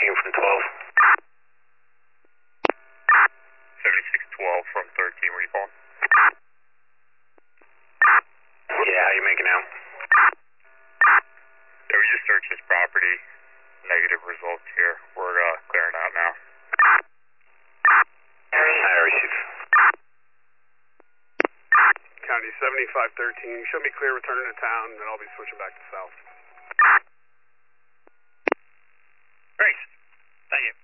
from 12. 7612 from 13, where you calling? Yeah, how you making out? Yeah, we just searched this property. Negative results here. We're clearing out now. I receive. County 7513, show me clear returning to town, and then I'll be switching back to south. Great. Thank you.